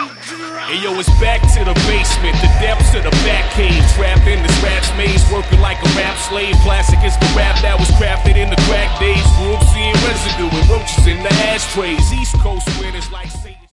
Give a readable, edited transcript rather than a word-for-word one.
Hey yo, it's back to the basement, the depths of the back cave. Trapped in this rap's maze, working like a rap slave. Classic is the rap that was crafted in the crack days. Grew up seeing residue and roaches in the ashtrays. East Coast winners like Satan.